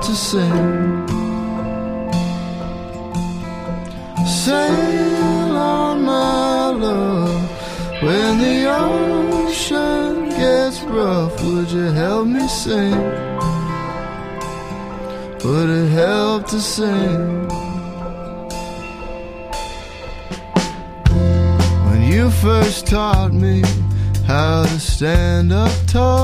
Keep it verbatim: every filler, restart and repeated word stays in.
to sing. Sail on, my love, when the ocean gets rough. Would you help me sing? Would it help to sing? When you first taught me how to stand up tall,